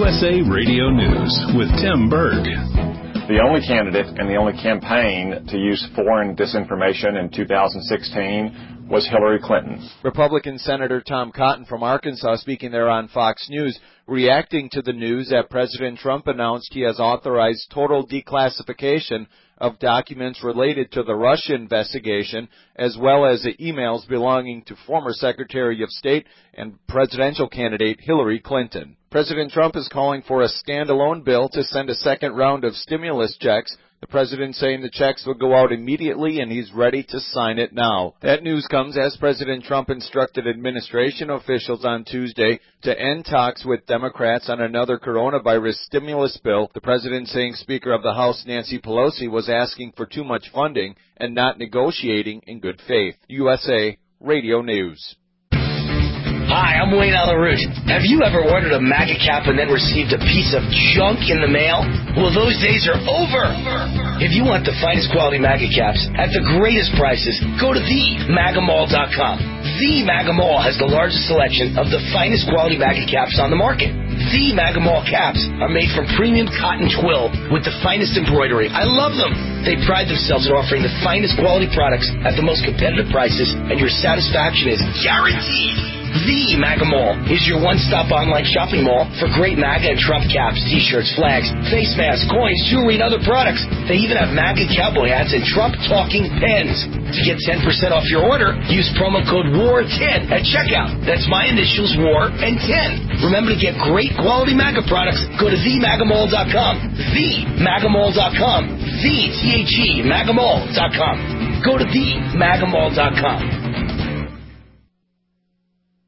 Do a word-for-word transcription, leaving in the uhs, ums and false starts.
S A Radio News with Tim Berg. The only candidate and the only campaign to use foreign disinformation in two thousand sixteen was Hillary Clinton. Republican Senator Tom Cotton from Arkansas speaking there on Fox News, reacting to the news that President Trump announced he has authorized total declassification of documents related to the Russia investigation, as well as the emails belonging to former Secretary of State and presidential candidate Hillary Clinton. President Trump is calling for a standalone bill to send a second round of stimulus checks. The president saying the checks will go out immediately and he's ready to sign it now. That news comes as President Trump instructed administration officials on Tuesday to end talks with Democrats on another coronavirus stimulus bill. The president saying Speaker of the House Nancy Pelosi was asking for too much funding and not negotiating in good faith. U S A Radio News. Hi, I'm Wayne Alarouche. Have you ever ordered a MAGA cap and then received a piece of junk in the mail? Well, those days are over. If you want the finest quality MAGA caps at the greatest prices, go to the maga mall dot com. The MAGA Mall has the largest selection of the finest quality MAGA caps on the market. The MAGA Mall caps are made from premium cotton twill with the finest embroidery. I love them. They pride themselves in offering the finest quality products at the most competitive prices, and your satisfaction is guaranteed. The MAGA Mall is your one-stop online shopping mall for great MAGA and Trump caps, T-shirts, flags, face masks, coins, jewelry, and other products. They even have MAGA cowboy hats and Trump-talking pens. To get ten percent off your order, use promo code W A R ten at checkout. That's my initials, W A R, and ten. Remember to get great quality MAGA products. Go to the maga mall dot com. the maga mall dot com. The, T H E, maga mall dot com. Go to the maga mall dot com.